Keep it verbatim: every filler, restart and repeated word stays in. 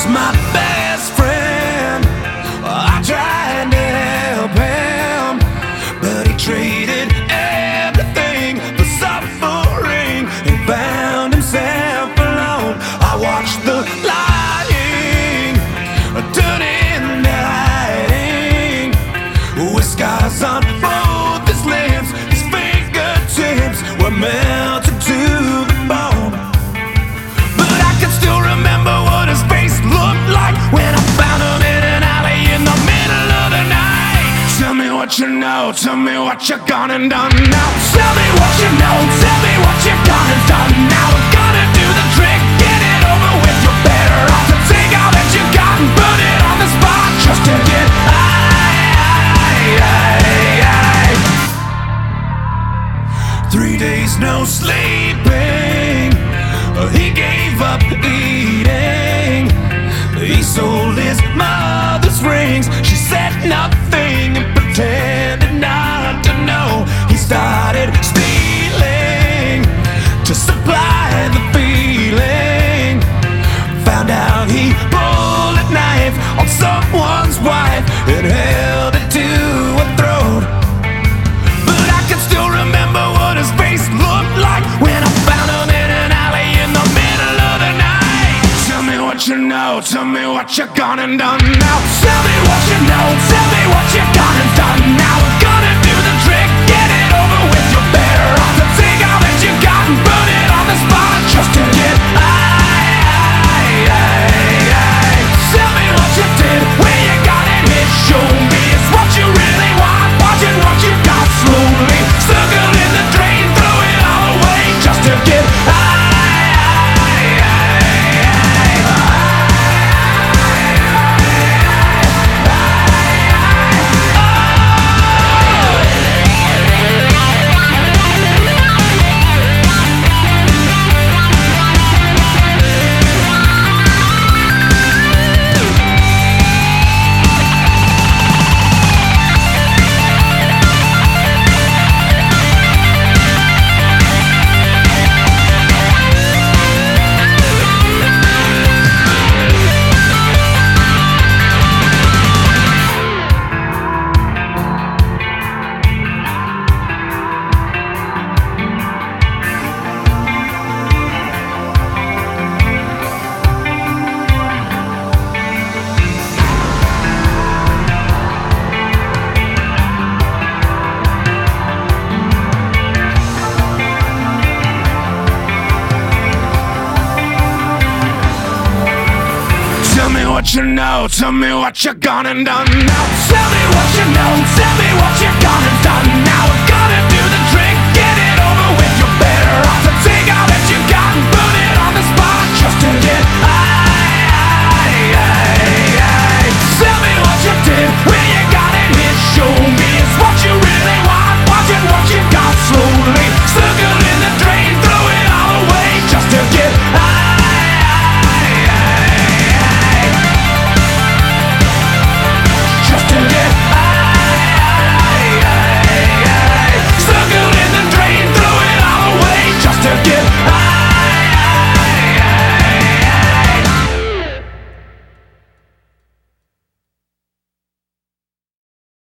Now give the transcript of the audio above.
lost my best friend. I tried to help him, but he traded everything for suffering and found himself alone. I watched the lying turn into hiding, with scars on both his lips. His fingertips were melted to the bone. But I can still remember what his face looked like when I found him in an alley in the middle of the night. Tell me what you know, tell me what you're gone and done now. Tell me what you know, tell me what you're gone and done now. We're gonna do the trick, get it over with. You're better off to take all that you got and put it on the spot just to get high, high, high. Three days no sleeping, he gave up eating. He sold his mother's rings. She said nothing and pretended not to know. He started stealing to supply the feeling. Found out he pulled a knife on someone's wife and held it to her throat. But I can still remember what his face looked like when I found him in an alley in the middle of the night. Tell me what you know, tell me what you're gone and done now. Tell me what you know, tell me what you're gone and done now. We're gonna do the trick, get it over with. You're better off to take all that you got and put it on the spot just to get high, high, high. Tell me what you did, where you got it hit. Show me it's what you really want, watching what you got slowly. Circle in the drain, throw it all away just to get high. Tell me what you know, tell me what you're gone and done now. Tell me what you know, tell me what you're gone and done.